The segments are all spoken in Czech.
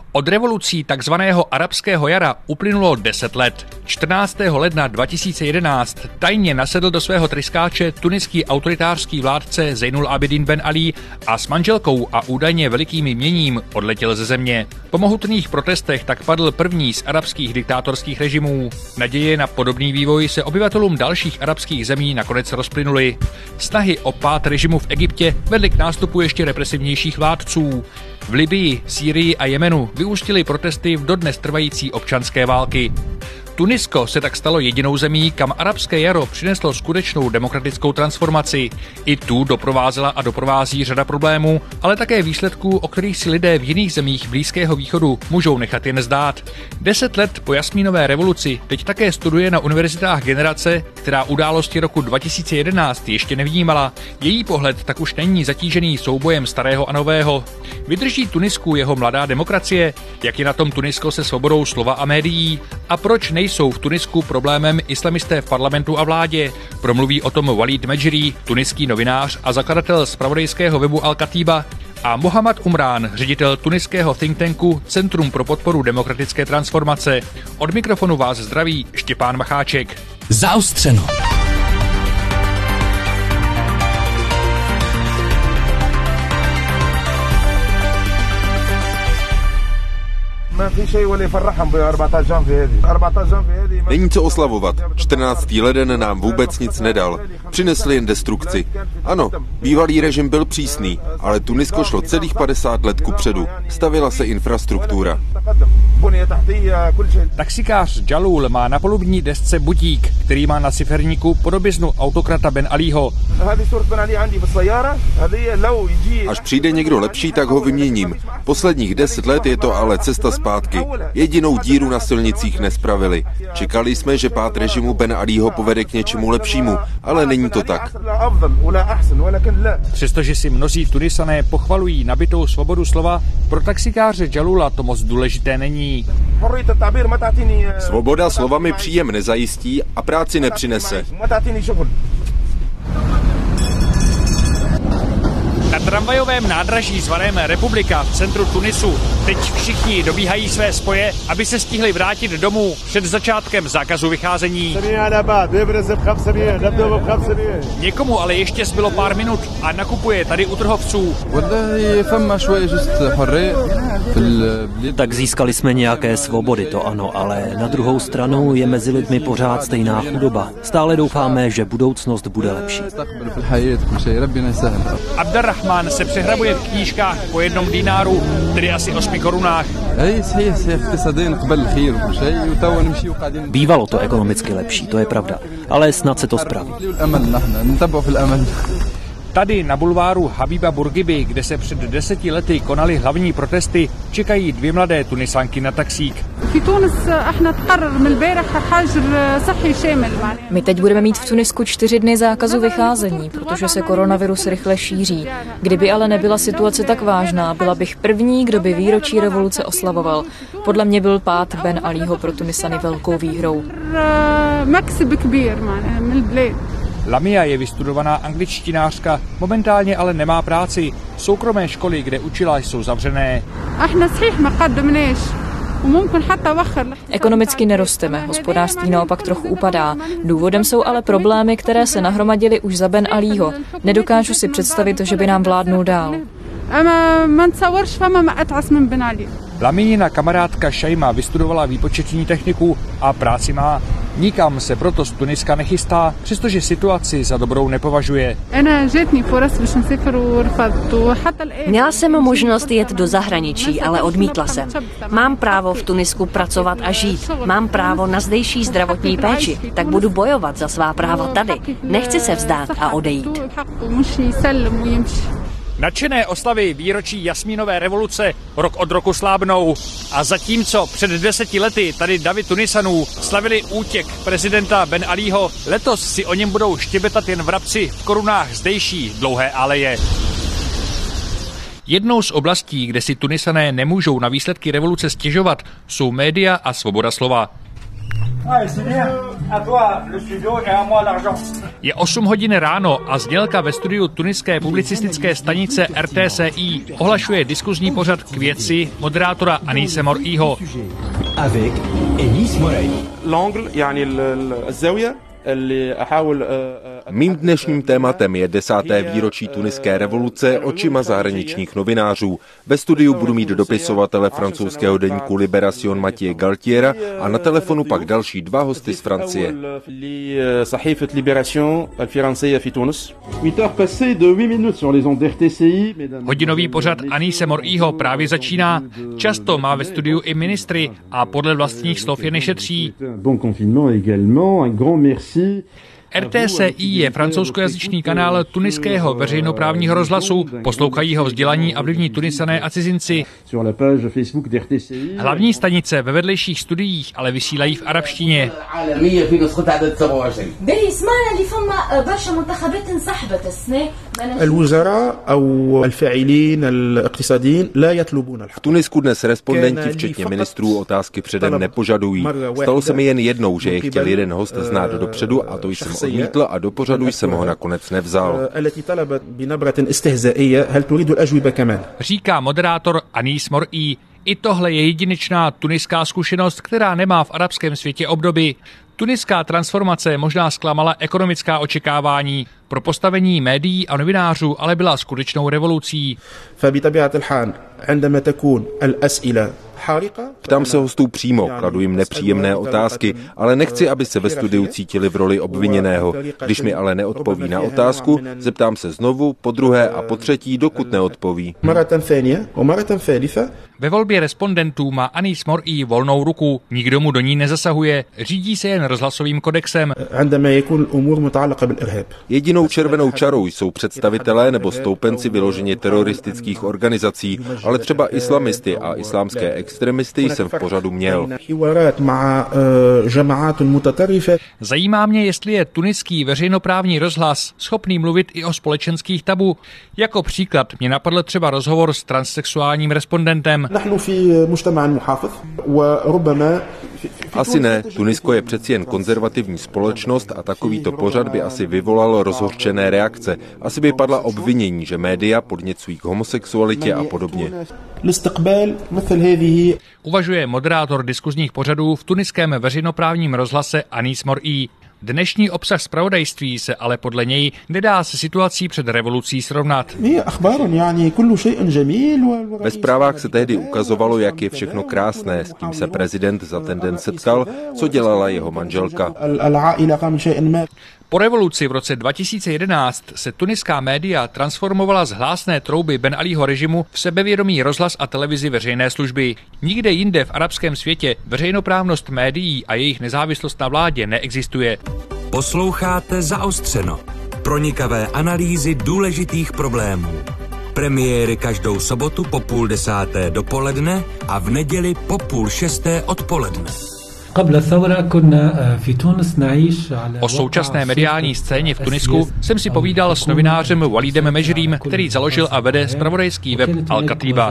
Od revolucí takzvaného arabského jara uplynulo 10 let. 14. ledna 2011 tajně nasedl do svého tryskáče tuniský autoritářský vládce Zeinul Abidin Ben Ali a s manželkou a údajně velikým jměním odletěl ze země. Po mohutných protestech tak padl první z arabských diktátorských režimů. Naděje na podobný vývoj se obyvatelům dalších arabských zemí nakonec rozplynuly. Snahy o pád režimu v Egyptě vedly k nástupu ještě represivnějších vládců. V Libyi, Sýrii a Jemenu vyústily protesty v dodnes trvající občanské války. Tunisko se tak stalo jedinou zemí, kam arabské jaro přineslo skutečnou demokratickou transformaci. I tu doprovázela a doprovází řada problémů, ale také výsledků, o kterých si lidé v jiných zemích Blízkého východu můžou nechat jen zdát. 10 let po Jasmínové revoluci teď také studuje na univerzitách generace, která události roku 2011 ještě nevnímala. Její pohled tak už není zatížený soubojem starého a nového. Vydrží Tunisku jeho mladá demokracie? Jak je na tom Tunisko se svobodou slova a médií? A proč nejsou v Tunisku problémem islamisté v parlamentu a vládě? Promluví o tom Walid Medžri, tuniský novinář a zakladatel zpravodajského webu Al-Katiba, a Mohamed Umran, ředitel tuniského think tanku Centrum pro podporu demokratické transformace. Od mikrofonu vás zdraví Štěpán Macháček. Zaostřeno. Není co oslavovat. 14. leden nám vůbec nic nedal. Přinesli jen destrukci. Ano, bývalý režim byl přísný, ale Tunisko šlo celých 50 let kupředu. Stavila se infrastruktura. Taxikář Jalul má na polubní desce budík, který má na ciferníku podobiznu autokrata Ben Aliho. Až přijde někdo lepší, tak ho vyměním. Posledních 10 let je to ale cesta zpátky. Jedinou díru na silnicích nespravili. Čekali jsme, že pád režimu Ben Aliho povede k něčemu lepšímu, ale není to tak. Přestože si mnozí Tunisané pochvalují nabitou svobodu slova, pro taxikáře Jalula to moc důležité není. Svoboda slova mi příjem nezajistí a práci nepřinese. Na tramvajovém nádraží zvaném Republika v centru Tunisu teď všichni dobíhají své spoje, aby se stihli vrátit domů před začátkem zákazu vycházení. Někomu ale ještě zbylo pár minut a nakupuje tady u trhovců. Tak získali jsme nějaké svobody, to ano, ale na druhou stranu je mezi lidmi pořád stejná chudoba. Stále doufáme, že budoucnost bude lepší. Abderrahman se přehrabuje v knížkách po 1 dináru, tedy asi 8 korunách. Bývalo to ekonomicky lepší, to je pravda, ale snad se to spraví. Tady na bulváru Habiba Bourguiby, kde se před 10 lety konaly hlavní protesty, čekají 2 mladé Tunisanky na taxík. My teď budeme mít v Tunisku 4 dny zákazu vycházení, protože se koronavirus rychle šíří. Kdyby ale nebyla situace tak vážná, byla bych první, kdo by výročí revoluce oslavoval. Podle mě byl pád Ben Aliho pro Tunisany velkou výhrou. Lamia je vystudovaná angličtinářka, momentálně ale nemá práci. Soukromé školy, kde učila, jsou zavřené. Ekonomicky nerosteme, hospodářství naopak trochu upadá. Důvodem jsou ale problémy, které se nahromadily už za Ben Aliho. Nedokážu si představit, že by nám vládnul dál. Laminina kamarádka Šajma vystudovala výpočetní techniku a práci má. Nikam se proto z Tuniska nechystá, přestože situaci za dobrou nepovažuje. Měla jsem možnost jet do zahraničí, ale odmítla jsem. Mám právo v Tunisku pracovat a žít. Mám právo na zdejší zdravotní péči, tak budu bojovat za svá práva tady. Nechci se vzdát a odejít. Nadšené oslavy výročí Jasmínové revoluce rok od roku slábnou. A zatímco před 10 lety tady davy Tunisanů slavili útěk prezidenta Ben Aliho, letos si o něm budou štěbetat jen vrabci v korunách zdejší dlouhé aleje. Jednou z oblastí, kde si Tunisané nemůžou na výsledky revoluce stěžovat, jsou média a svoboda slova. Je 8 hodin ráno a znělka ve studiu tuniské publicistické stanice RTCI ohlašuje diskuzní pořad k věci moderátora Anise Mor'iho. Mým dnešním tématem je 10. výročí tuniské revoluce očima zahraničních novinářů. Ve studiu budu mít dopisovatele francouzského deníku Libération Mathieu Galtiera a na telefonu pak další 2 hosty z Francie. Hodinový pořad Anise Mor'iho právě začíná. Často má ve studiu i ministry a podle vlastních slov je nešetří. RTCI je francouzskojazyčný kanál tuniského veřejnoprávního rozhlasu. Poslouchají ho vzdělaní a vlivní Tunisané a cizinci. Hlavní stanice ve vedlejších studiích ale vysílají v arabštině. V Tunisku dnes respondenti, včetně ministrů, otázky předem nepožadují. Stalo se mi jen jednou, že je chtěl jeden host znát dopředu a to jsem odmítl a do pořadu jsem ho nakonec nevzal. Říká moderátor Anise Mor'i. I tohle je jedinečná tuniská zkušenost, která nemá v arabském světě obdoby. Tuniská transformace možná zklamala ekonomická očekávání. Pro postavení médií a novinářů ale byla skutečnou revolucí. Ptám se hostů přímo, kladu jim nepříjemné otázky, ale nechci, aby se ve studiu cítili v roli obviněného. Když mi ale neodpoví na otázku, zeptám se znovu, podruhé a potřetí, dokud neodpoví. Ve volbě respondentů má Anise Mor'i volnou ruku, nikdo mu do ní nezasahuje, řídí se jen rozhlasovým kodexem. Jedinou červenou čarou jsou představitelé nebo stoupenci vyloženě teroristických organizací, ale třeba islamisty a islámské extremisty jsem v pořadu měl. Zajímá mě, jestli je tuniský veřejnoprávní rozhlas schopný mluvit i o společenských tabu. Jako příklad mě napadl třeba rozhovor s transsexuálním respondentem. Asi ne, Tunisko je přeci jen konzervativní společnost a takovýto pořad by asi vyvolal rozhořčené reakce. Asi by padla obvinění, že média podněcují k homosexualitě a podobně. Uvažuje moderátor diskuzních pořadů v tuniském veřejnoprávním rozhlase Anise Mor'i. Dnešní obsah zpravodajství se ale podle něj nedá se situací před revolucí srovnat. Ve zprávách se tehdy ukazovalo, jak je všechno krásné, s kým se prezident za ten den setkal, co dělala jeho manželka. Po revoluci v roce 2011 se tuniská média transformovala z hlásné trouby Ben Alího režimu v sebevědomý rozhlas a televizi veřejné služby. Nikde jinde v arabském světě veřejnoprávnost médií a jejich nezávislost na vládě neexistuje. Posloucháte Zaostřeno. Pronikavé analýzy důležitých problémů. Premiéry každou sobotu po 9:30 dopoledne a v neděli po 5:30 odpoledne. O současné mediální scéně v Tunisku jsem si povídal s novinářem Walidem Mežrím, který založil a vede zpravodajský web Al-Katiba.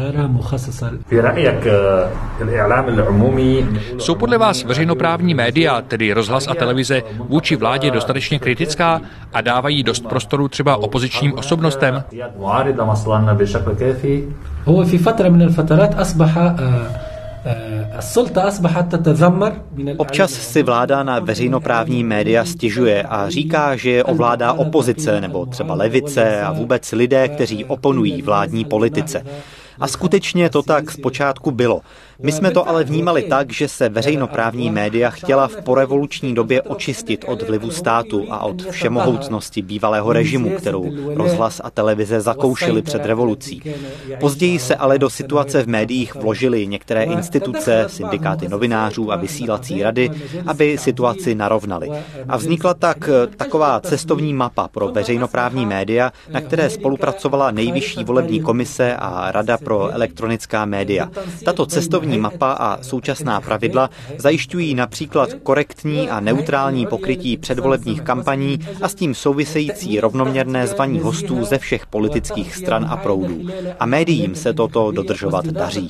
Jsou podle vás veřejnoprávní média, tedy rozhlas a televize, vůči vládě dostatečně kritická a dávají dost prostoru třeba opozičním osobnostem? Občas si vláda na veřejnoprávní média stěžuje a říká, že je ovládá opozice nebo třeba levice a vůbec lidé, kteří oponují vládní politice. A skutečně to tak zpočátku bylo. My jsme to ale vnímali tak, že se veřejnoprávní média chtěla v porevoluční době očistit od vlivu státu a od všemohoucnosti bývalého režimu, kterou rozhlas a televize zakoušely před revolucí. Později se ale do situace v médiích vložily některé instituce, syndikáty novinářů a vysílací rady, aby situaci narovnaly. A vznikla tak taková cestovní mapa pro veřejnoprávní média, na které spolupracovala Nejvyšší volební komise a Rada pro elektronická média. Tato cestovní mapa a současná pravidla zajišťují například korektní a neutrální pokrytí předvolebních kampaní a s tím související rovnoměrné zvaní hostů ze všech politických stran a proudů. A médiím se toto dodržovat daří.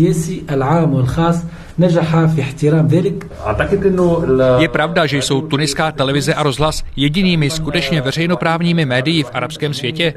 Je pravda, že jsou tuniská televize a rozhlas jedinými skutečně veřejnoprávními médii v arabském světě?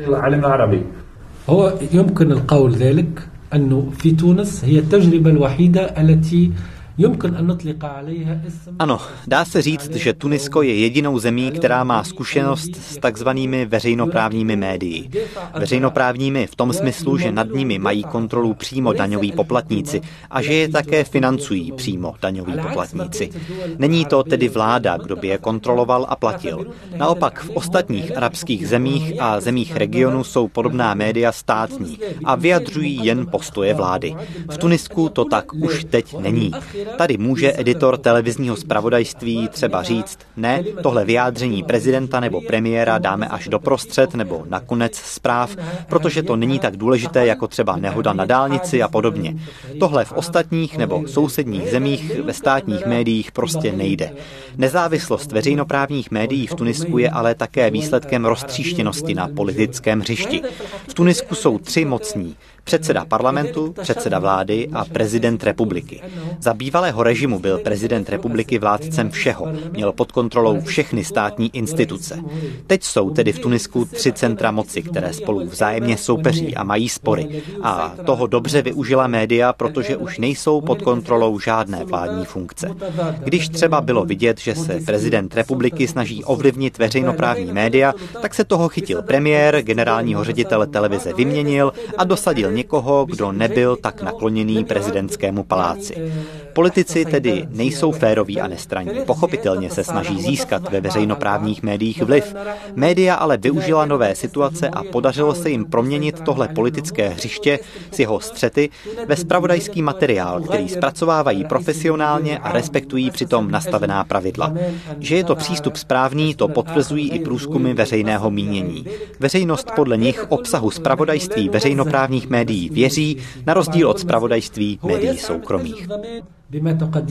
Ano, dá se říct, že Tunisko je jedinou zemí, která má zkušenost s takzvanými veřejnoprávními médii. Veřejnoprávními v tom smyslu, že nad nimi mají kontrolu přímo daňoví poplatníci a že je také financují přímo daňoví poplatníci. Není to tedy vláda, kdo by je kontroloval a platil. Naopak v ostatních arabských zemích a zemích regionu jsou podobná média státní a vyjadřují jen postoje vlády. V Tunisku to tak už teď není. Tady může editor televizního zpravodajství třeba říct, ne, tohle vyjádření prezidenta nebo premiéra dáme až doprostřed nebo na konec zpráv, protože to není tak důležité jako třeba nehoda na dálnici a podobně. Tohle v ostatních nebo sousedních zemích ve státních médiích prostě nejde. Nezávislost veřejnoprávních médií v Tunisku je ale také výsledkem roztříštěnosti na politickém hřišti. V Tunisku jsou 3 mocní. Předseda parlamentu, předseda vlády a prezident republiky. Za bývalého režimu byl prezident republiky vládcem všeho, měl pod kontrolou všechny státní instituce. Teď jsou tedy v Tunisku 3 centra moci, které spolu vzájemně soupeří a mají spory. A toho dobře využila média, protože už nejsou pod kontrolou žádné vládní funkce. Když třeba bylo vidět, že se prezident republiky snaží ovlivnit veřejnoprávní média, tak se toho chytil premiér, generálního ředitele televize vyměnil a dosadil někoho, kdo nebyl tak nakloněný prezidentskému paláci. Politici tedy nejsou féroví a nestranní. Pochopitelně se snaží získat ve veřejnoprávních médiích vliv. Média ale využila nové situace a podařilo se jim proměnit tohle politické hřiště s jeho střety ve zpravodajský materiál, který zpracovávají profesionálně a respektují přitom nastavená pravidla. Že je to přístup správný, to potvrzují i průzkumy veřejného mínění. Veřejnost podle nich obsahu zpravodajství veřejnoprávních médií věří, na rozdíl od zpravodajství médií soukromých. بما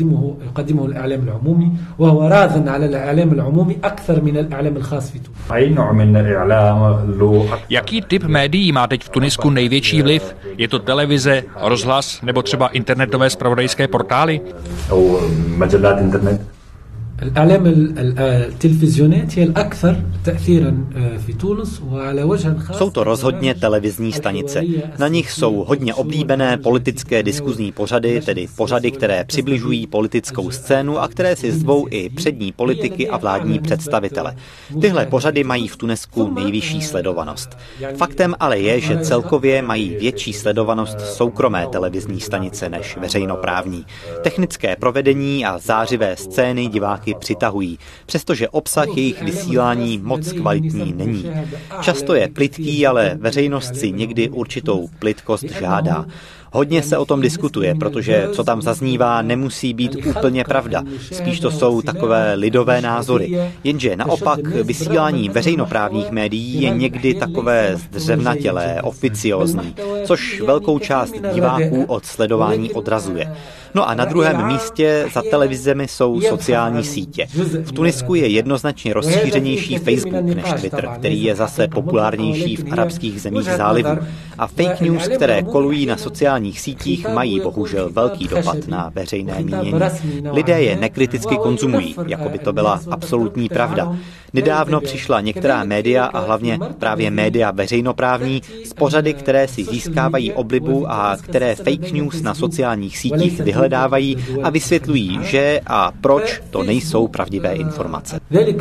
يقدمه الإعلام العمومي وهو راض على الإعلام العمومي أكثر من الإعلام الخاص في تونس. أي نوع من الإعلام له Jaký typ médií má teď v Tunisku největší vliv? Je to televize, rozhlas nebo třeba internetové zpravodajské portály? أو مجلات إنترنت. الإعلام التلفزيونات هي الأكثر تأثيرا في تونس وعلى وجه خاص. Jsou to rozhodně televizní stanice. Na nich jsou hodně oblíbené politické diskuzní pořady, tedy pořady, které přibližují politickou scénu a které si zvou i přední politiky a vládní představitele. Tyhle pořady mají v Tunisku nejvyšší sledovanost. Faktem ale je, že celkově mají větší sledovanost soukromé televizní stanice než veřejnoprávní. Technické provedení a zářivé scény diváky přitahují, přestože obsah jejich vysílání moc kvalitní není. Často je plytký, ale veřejnost si někdy určitou plytkost žádá. Hodně se o tom diskutuje, protože co tam zaznívá, nemusí být úplně pravda. Spíš to jsou takové lidové názory. Jenže naopak vysílání veřejnoprávních médií je někdy takové zdřevnatělé, oficiózní, což velkou část diváků od sledování odrazuje. No a na druhém místě za televizemi jsou sociální sítě. V Tunisku je jednoznačně rozšířenější Facebook než Twitter, který je zase populárnější v arabských zemích zálivu. A fake news, které kolují na sociálních sítích, mají bohužel velký dopad na veřejné mínění. Lidé je nekriticky konzumují, jako by to byla absolutní pravda. Nedávno přišla některá média a hlavně právě média veřejnoprávní z pořady, které si získávají oblibu a které fake news na sociálních sítích vyhledávají a vysvětlují, že a proč to nejsou pravdivé informace.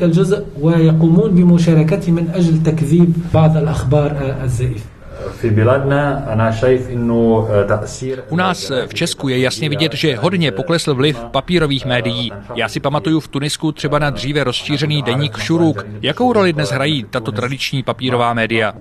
U nás v Česku je jasně vidět, že hodně poklesl vliv papírových médií. Já si pamatuju v Tunisku třeba na dříve rozšířený deník Šuruk. Jakou roli dnes hrají tato tradiční papírová média?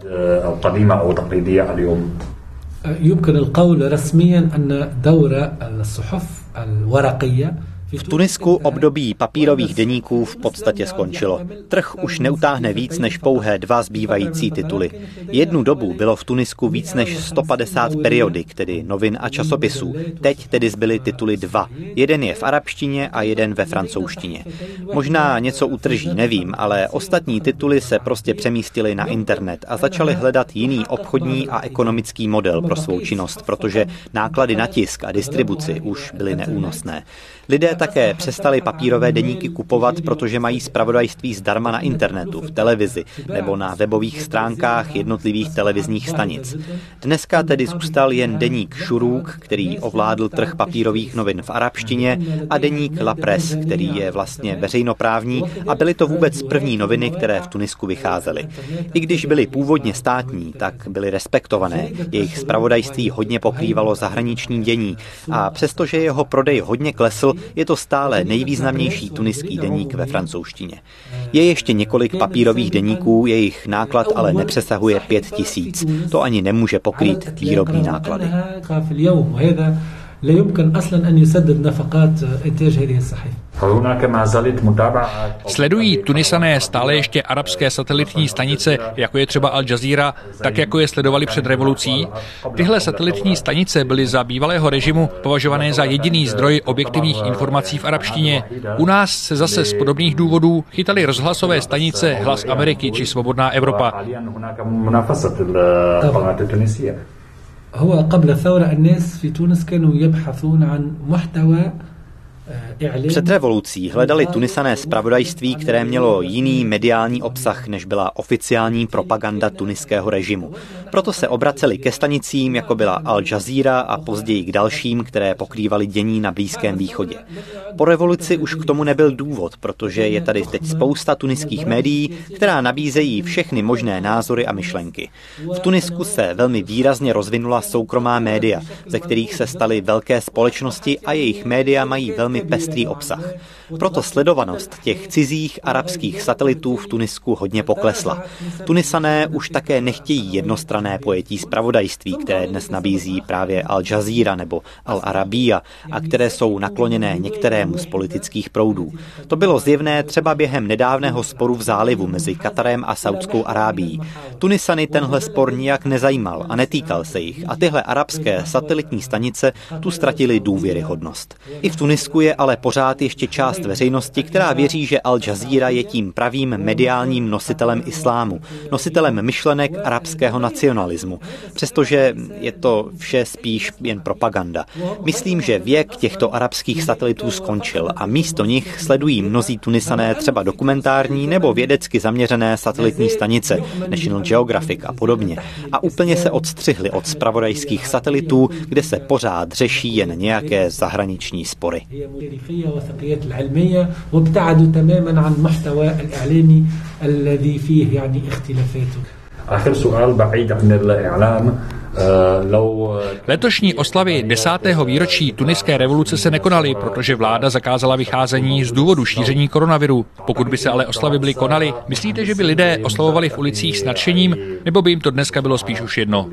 يمكن القول رسميا أن دور الصحف الورقية. V Tunisku období papírových deníků v podstatě skončilo. Trh už neutáhne víc než pouhé 2 zbývající tituly. Jednu dobu bylo v Tunisku víc než 150 periodik, tedy novin a časopisů. Teď tedy zbyly tituly 2. Jeden je v arabštině a jeden ve francouzštině. Možná něco utrží, nevím, ale ostatní tituly se prostě přemístily na internet a začaly hledat jiný obchodní a ekonomický model pro svou činnost, protože náklady na tisk a distribuci už byly neúnosné. Lidé také přestali papírové deníky kupovat, protože mají zpravodajství zdarma na internetu, v televizi nebo na webových stránkách jednotlivých televizních stanic. Dneska tedy zůstal jen deník Šuruk, který ovládl trh papírových novin v arabštině, a deník La Presse, který je vlastně veřejnoprávní, a byly to vůbec první noviny, které v Tunisku vycházely. I když byly původně státní, tak byly respektované. Jejich zpravodajství hodně pokrývalo zahraniční dění a přestože jeho prodej hodně klesl, je to stále nejvýznamnější tuniský deník ve francouzštině. Je ještě několik papírových deníků, jejich náklad ale nepřesahuje 5 000. To ani nemůže pokrýt výrobní náklady. لا يمكن أصلا أن يسدد نفقات إنتاج هذه الصحيفة. Sledují Tunisané stále ještě arabské satelitní stanice, jako je třeba Al Jazeera, tak jako je sledovali před revolucí? Tyhle satelitní stanice byly za bývalého režimu považované za jediný zdroj objektivních informací v arabštině. U nás se zase z podobných důvodů chytaly rozhlasové stanice Hlas Ameriky či Svobodná Evropa. هو قبل الثورة الناس في تونس كانوا يبحثون عن محتوى. Před revolucí hledali Tunisané zpravodajství, které mělo jiný mediální obsah, než byla oficiální propaganda tuniského režimu. Proto se obraceli ke stanicím, jako byla Al Jazeera, a později k dalším, které pokrývaly dění na Blízkém východě. Po revoluci už k tomu nebyl důvod, protože je tady teď spousta tuniských médií, která nabízejí všechny možné názory a myšlenky. V Tunisku se velmi výrazně rozvinula soukromá média, ze kterých se staly velké společnosti a jejich média mají velmi pestrý obsah. Proto sledovanost těch cizích arabských satelitů v Tunisku hodně poklesla. Tunisané už také nechtějí jednostranné pojetí zpravodajství, které dnes nabízí právě Al Jazeera nebo Al Arabiya a které jsou nakloněné některému z politických proudů. To bylo zjevné třeba během nedávného sporu v zálivu mezi Katarem a Saudskou Arábií. Tunisany tenhle spor nijak nezajímal a netýkal se jich a tyhle arabské satelitní stanice tu ztratily důvěryhodnost. I v Tunisku je ale pořád ještě část veřejnosti, která věří, že Al Jazeera je tím pravým mediálním nositelem islámu, nositelem myšlenek arabského nacionalismu, přestože je to vše spíš jen propaganda. Myslím, že věk těchto arabských satelitů skončil a místo nich sledují mnozí Tunisané třeba dokumentární nebo vědecky zaměřené satelitní stanice, National Geographic a podobně, a úplně se odstřihli od zpravodajských satelitů, kde se pořád řeší jen nějaké zahraniční spory. العلمية وابتعدوا تماما عن محتوى الإعلامي الذي فيه يعني اختلافات. آخر سؤال بعيد عن الإعلام. Letošní oslavy 10. výročí tuniské revoluce se nekonaly, protože vláda zakázala vycházení z důvodu šíření koronaviru. Pokud by se ale oslavy byly konaly, myslíte, že by lidé oslavovali v ulicích s nadšením, nebo by jim to dneska bylo spíš už jedno?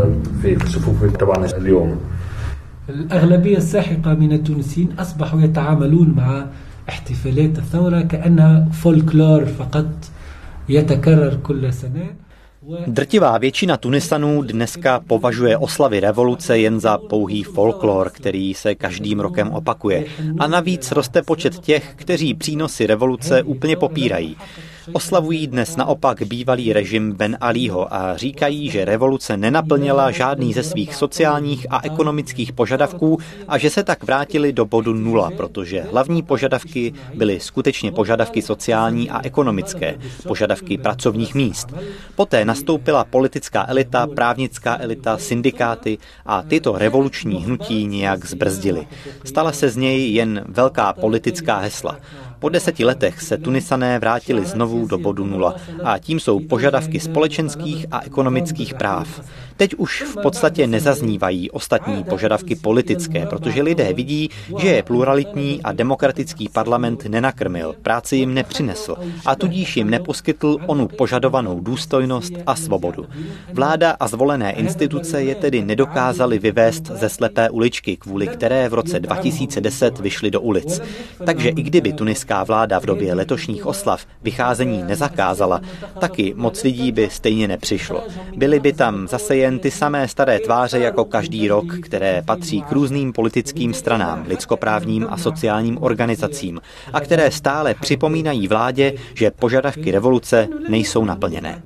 الأغلبية الساحقة من التونسيين أصبحوا يتعاملون مع احتفالات الثورة كأنها فولكلور فقط يتكرر كل سنة. Drtivá většina Tunisanů dneska považuje oslavy revoluce jen za pouhý folklor, který se každým rokem opakuje. A navíc roste počet těch, kteří přínosy revoluce úplně popírají. Oslavují dnes naopak bývalý režim Ben Alího a říkají, že revoluce nenaplnila žádný ze svých sociálních a ekonomických požadavků a že se tak vrátili do bodu nula, protože hlavní požadavky byly skutečně požadavky sociální a ekonomické, požadavky pracovních míst. Poté nastoupila politická elita, právnická elita, syndikáty a tyto revoluční hnutí nějak zbrzdily. Stala se z něj jen velká politická hesla. Po 10 letech se Tunisané vrátili znovu do bodu nula a tím jsou požadavky společenských a ekonomických práv. Teď už v podstatě nezaznívají ostatní požadavky politické, protože lidé vidí, že je pluralitní a demokratický parlament nenakrmil, práci jim nepřinesl a tudíž jim neposkytl onu požadovanou důstojnost a svobodu. Vláda a zvolené instituce je tedy nedokázaly vyvést ze slepé uličky, kvůli které v roce 2010 vyšli do ulic. Takže i kdyby tuniská vláda v době letošních oslav vycházení nezakázala, taky moc lidí by stejně nepřišlo. Byly by tam zase jen ty samé staré tváře jako každý rok, které patří k různým politickým stranám, lidskoprávním a sociálním organizacím a které stále připomínají vládě, že požadavky revoluce nejsou naplněné.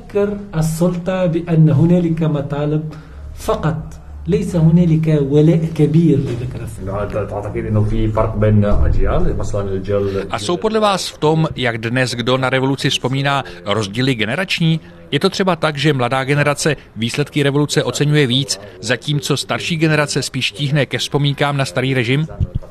ليس هنالك ولاء كبير لذكر تعتقد انه في فرق بين اجيال مثلا الجيل A jsou podle vás v tom, jak dnes kdo na revoluci vzpomíná, rozdíly generační? Je to třeba tak, že mladá generace výsledky revoluce oceňuje víc, zatímco starší generace spíš tíhne ke vzpomínkám na starý režim?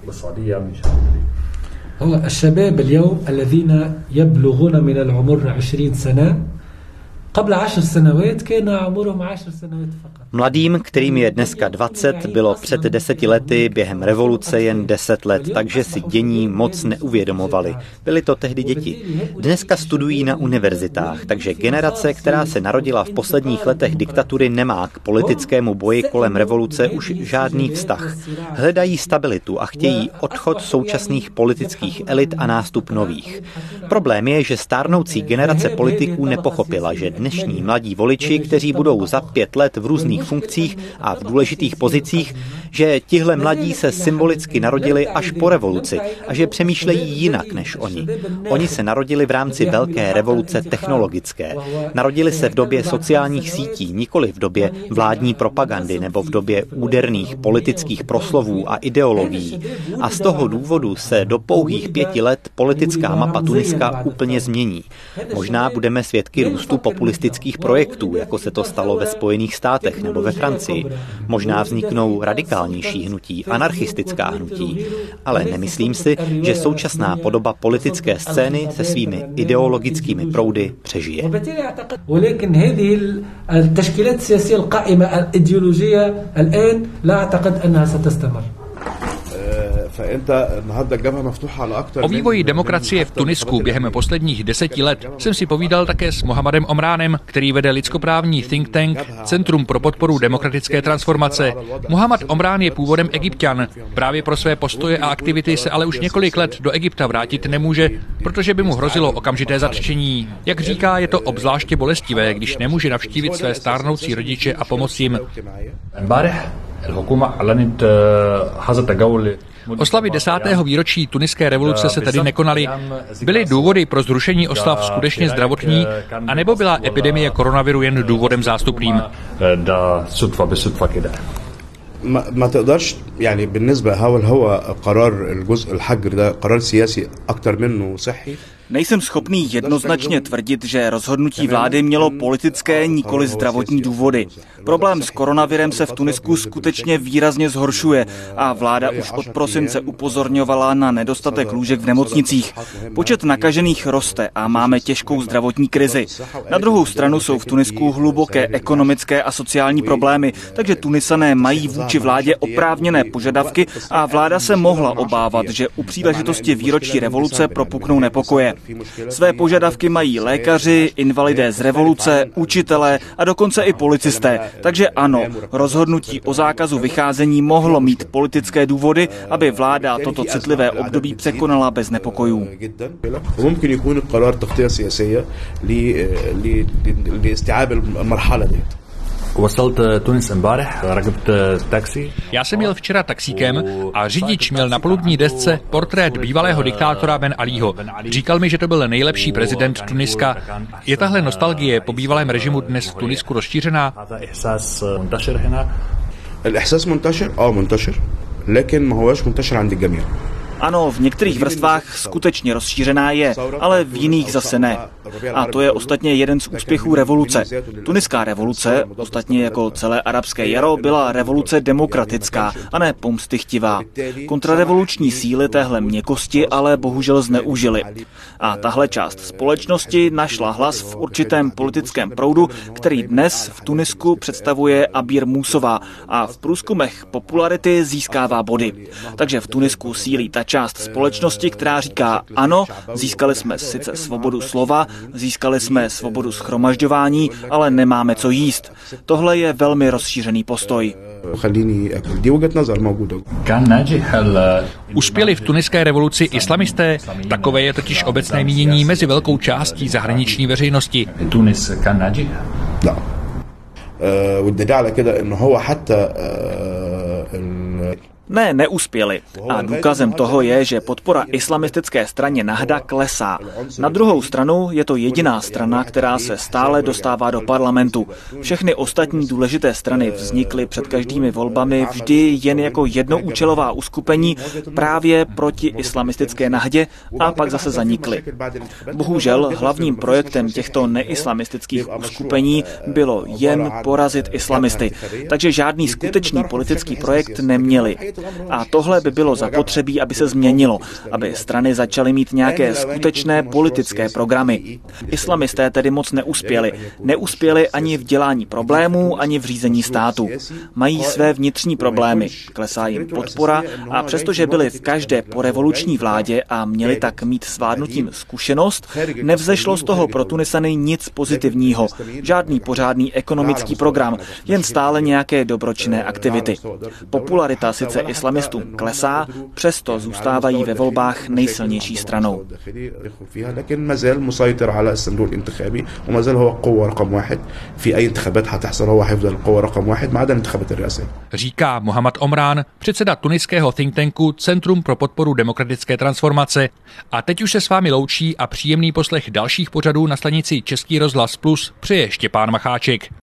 هو الشباب اليوم الذين يبلغون من العمر 20 سنة قبل 10 سنوات كان عمرهم 10 سنوات فقط. Mladým, kterým je dneska 20, bylo před 10 lety během revoluce jen 10 let, takže si dění moc neuvědomovali. Byly to tehdy děti. Dneska studují na univerzitách, takže generace, která se narodila v posledních letech diktatury, nemá k politickému boji kolem revoluce už žádný vztah. Hledají stabilitu a chtějí odchod současných politických elit a nástup nových. Problém je, že stárnoucí generace politiků nepochopila, že dnešní mladí voliči, kteří budou za 5 let v různých funkcích a v důležitých pozicích, že tihle mladí se symbolicky narodili až po revoluci a že přemýšlejí jinak než oni. Oni se narodili v rámci velké revoluce technologické. Narodili se v době sociálních sítí, nikoli v době vládní propagandy nebo v době úderných politických proslovů a ideologií. A z toho důvodu se do pouhých 5 let politická mapa Tuniska úplně změní. Možná budeme svědky růstu populistických projektů, jako se to stalo ve Spojených státech nebo ve Francii. Možná vzniknou radikálnější hnutí, anarchistická hnutí. Ale nemyslím si, že současná podoba politické scény se svými ideologickými proudy přežije. O vývoji demokracie v Tunisku během posledních 10 let jsem si povídal také s Mohamedem Omránem, který vede lidskoprávní think tank Centrum pro podporu demokratické transformace. Mohamed Omrán je původem Egypťan. Právě pro své postoje a aktivity se ale už několik let do Egypta vrátit nemůže, protože by mu hrozilo okamžité zatčení. Jak říká, je to obzvláště bolestivé, když nemůže navštívit své stárnoucí rodiče a pomoci jim. Oslavy 10. výročí tuniské revoluce se tedy nekonaly. Byly důvody pro zrušení oslav skutečně zdravotní, anebo byla epidemie koronaviru jen důvodem zástupným? ما تقدرش يعني بالنسبه هو قرار الجزء الحجر ده قرار سياسي اكتر منه صحي. Nejsem schopný jednoznačně tvrdit, že rozhodnutí vlády mělo politické, nikoli zdravotní důvody. Problém s koronavirem se v Tunisku skutečně výrazně zhoršuje a vláda už od prosince upozorňovala na nedostatek lůžek v nemocnicích. Počet nakažených roste a máme těžkou zdravotní krizi. Na druhou stranu jsou v Tunisku hluboké ekonomické a sociální problémy, takže Tunisané mají vůči vládě oprávněné požadavky a vláda se mohla obávat, že u příležitosti výročí revoluce propuknou nepokoje. Své požadavky mají lékaři, invalidé z revoluce, učitelé a dokonce i policisté. Takže ano, rozhodnutí o zákazu vycházení mohlo mít politické důvody, aby vláda toto citlivé období překonala bez nepokojů. Já jsem jel včera taxíkem a řidič měl na palubní desce portrét bývalého diktátora Ben Alího. Říkal mi, že to byl nejlepší prezident Tuniska. Je tahle nostalgie po bývalém režimu dnes v Tunisku rozšířená? Ano, v některých vrstvách skutečně rozšířená je, ale v jiných zase ne. A to je ostatně jeden z úspěchů revoluce. Tuniská revoluce, ostatně jako celé arabské jaro, byla revoluce demokratická a ne pomstychtivá. Kontrarevoluční síly téhle měkkosti ale bohužel zneužily. A tahle část společnosti našla hlas v určitém politickém proudu, který dnes v Tunisku představuje Abir Musová a v průzkumech popularity získává body. Takže v Tunisku sílí ta část společnosti, která říká ano, získali jsme sice svobodu slova, získali jsme svobodu shromažďování, ale nemáme co jíst. Tohle je velmi rozšířený postoj. Uspěli v tuniské revoluci islamisté? Takové je totiž obecné mínění mezi velkou částí zahraniční veřejnosti. Ne, neuspěli. A důkazem toho je, že podpora islamistické straně Nahda klesá. Na druhou stranu je to jediná strana, která se stále dostává do parlamentu. Všechny ostatní důležité strany vznikly před každými volbami vždy jen jako jednoúčelová uskupení právě proti islamistické Nahdě a pak zase zanikly. Bohužel hlavním projektem těchto neislamistických uskupení bylo jen porazit islamisty, takže žádný skutečný politický projekt neměli. A tohle by bylo zapotřebí, aby se změnilo, aby strany začaly mít nějaké skutečné politické programy. Islamisté tedy moc neuspěli. Neuspěli ani v dělání problémů, ani v řízení státu. Mají své vnitřní problémy, klesá jim podpora a přestože byli v každé porevoluční vládě a měli tak mít s vládnutím zkušenost, nevzešlo z toho pro Tunisany nic pozitivního. Žádný pořádný ekonomický program, jen stále nějaké dobročinné aktivity. Popularita sice islamistům klesá, přesto zůstávají ve volbách nejsilnější stranou. Říká Mohamed Omran, předseda tuniského think tanku Centrum pro podporu demokratické transformace. A teď už se s vámi loučí a příjemný poslech dalších pořadů na stanici Český rozhlas Plus přeje Štěpán Macháček.